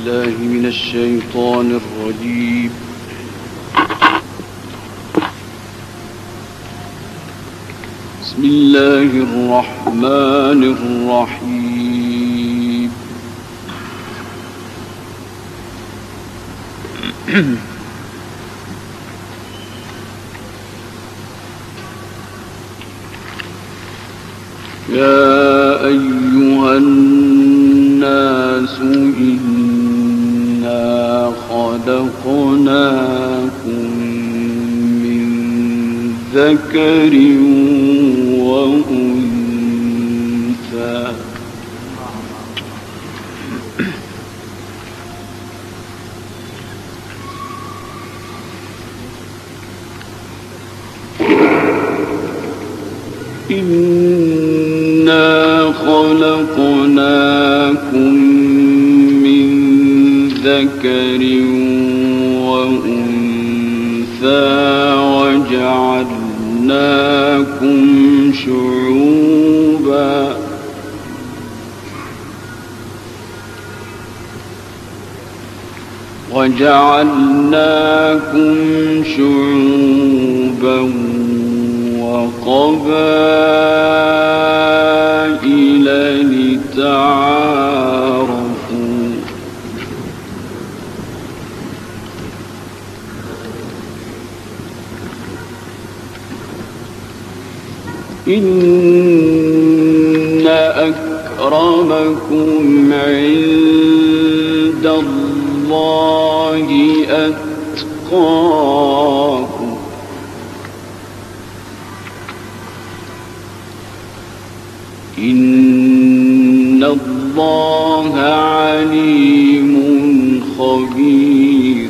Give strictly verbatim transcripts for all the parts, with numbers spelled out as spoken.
بالله من الشيطان الرجيم. بسم الله الرحمن الرحيم. يا أيها الناس إنا خلقناكم من ذكر وأنثى إنا خلقناكم من ذكر وأنثى وجعلناكم شعوبا وجعلناكم شعوبا وقبائل لتعارفوا إن أكرمكم عند الله أتقاكم إن الله عليم خبير.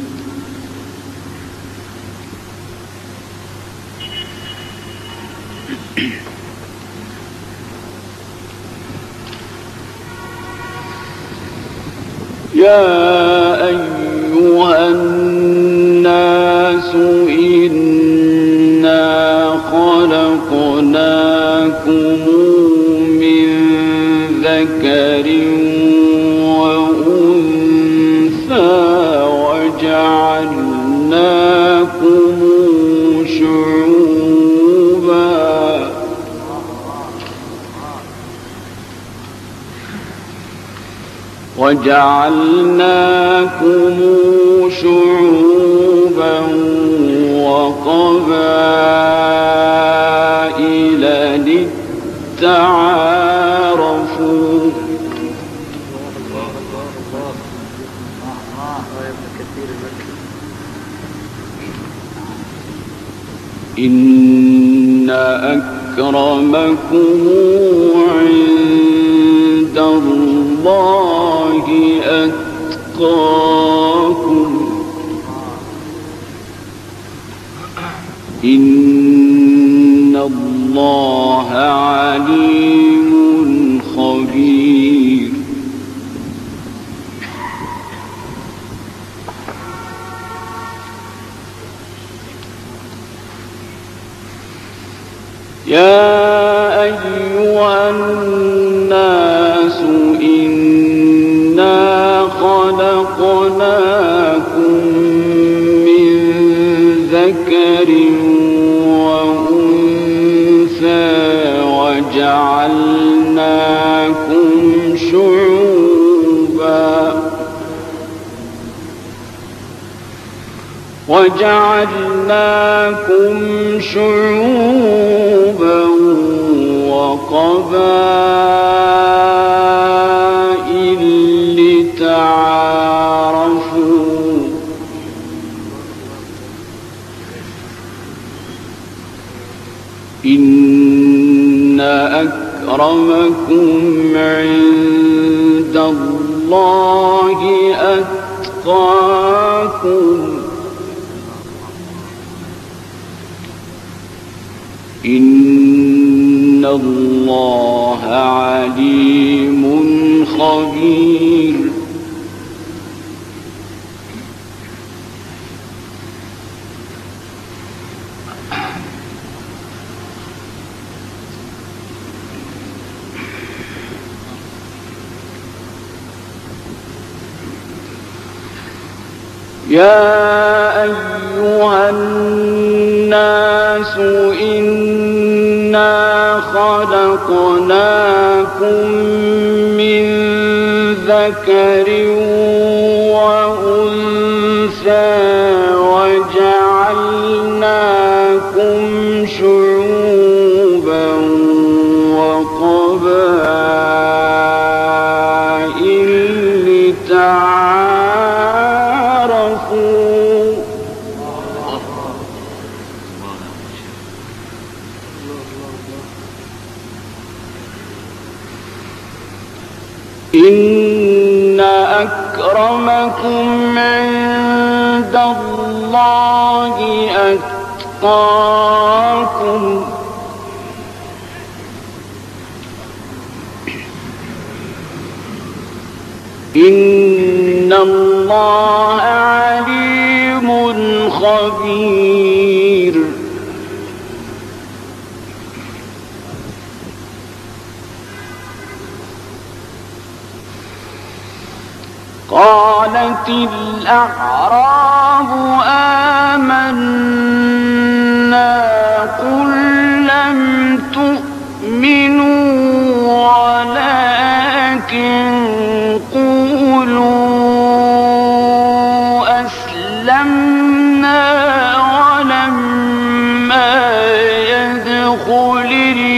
يا أيها الناس إنا خلقناكم من ذكر وأنثى وجعلناكم شعوبا وجعلناكم شعوبا وقبائل لتعارفوا إن أكرمكم عند الله أتقاكم إن الله عليم خبير. يا أيها الناس إنا خلقناكم من ذكر وأنثى وجعلناكم شعوبا وجعلناكم شعوبا وقبائل لتعارفوا إن أكرمكم عند الله أتقاكم إن الله عليم خبير. يا أيها الناس إنا خلقناكم من ذكر وأنثى وجعلناكم شعوبا وقبائل لتعارفوا إن أكرمكم عند الله أتقاكم إن الله عليم خبير قالت الأعراب آمنا قل لم تؤمنوا ولكن قولوا أسلمنا ولما يدخل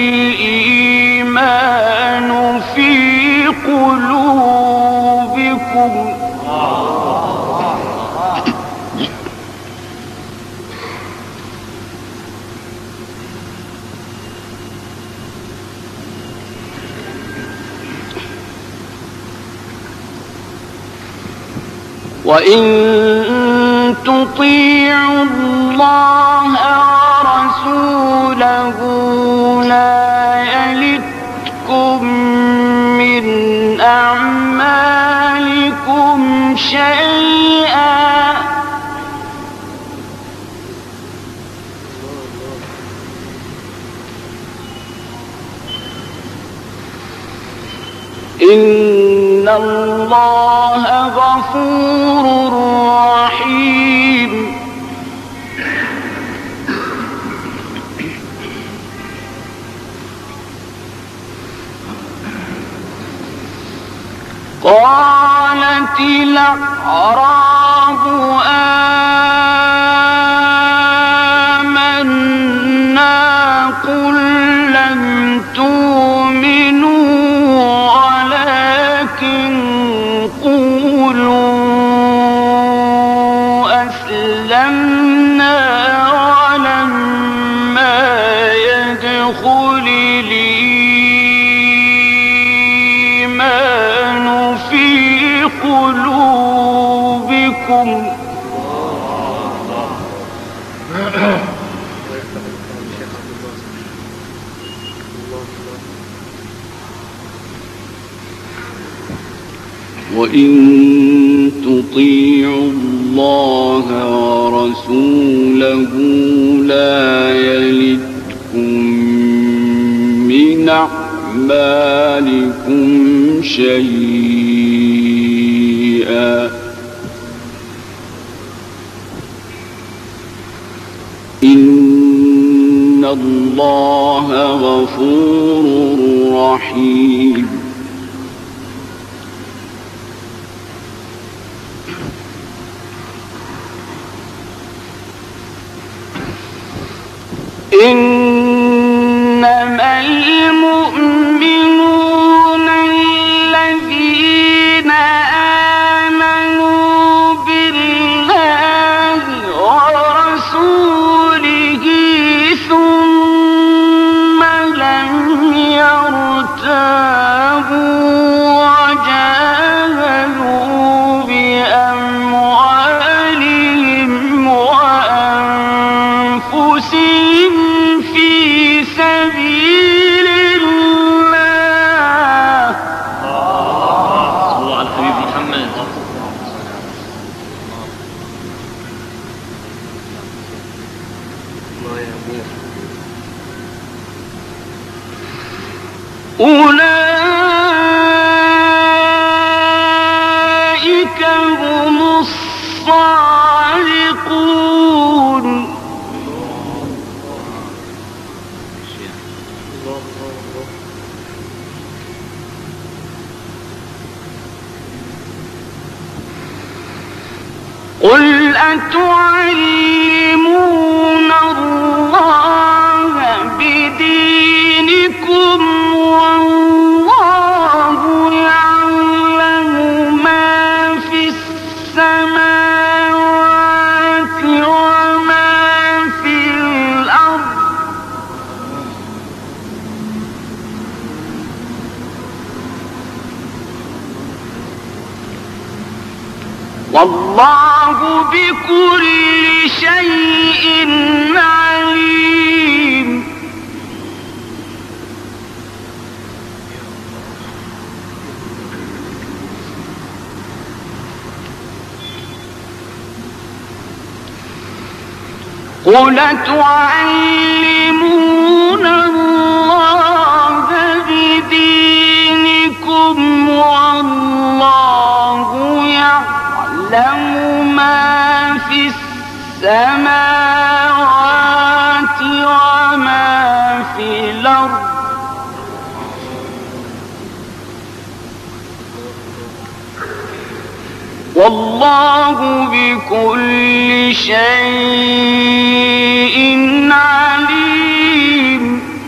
الإيمان في قلوبكم وإن تطيعوا الله ورسوله لا يلتكم من أعمالكم شيئا إن الله غفور رحيم قالت الأعراب آمنا قل لم تؤمنوا ولكن قولوا أسلمنا ولما يدخل الإيمان في قلوبكم وإن تطيعوا الله ورسوله لا يلتكم من أعمالكم شيئا إن الله غفور رحيم إنما المؤمنون الذين آمنوا بالله ورسوله ثم لم يرتابوا وجاهدوا بأموالهم وأنفسهم في سبيل الله. صلوا على الحبيب محمد. أولئك هم الصادقون قل أتعلمون الله بدينكم والله يعلم ما في السماوات وما في الأرض والله بكل شيء عليم قل تعلمون الله بدينكم والله يعلم ما في السماوات وما في الأرض والله بكل شيء عليم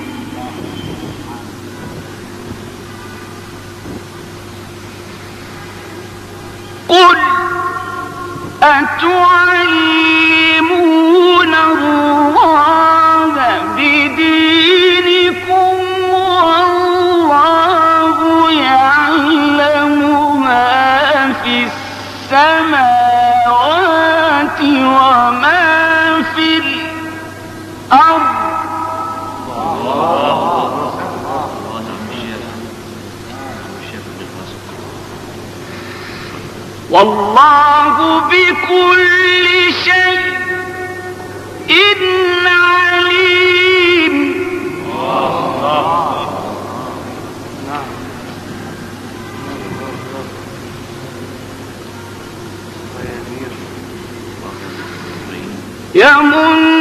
قل أتعلمون الله بدينكم والله يعلم ما في السماوات وما في الأرض والله بكل شيء عليم يمن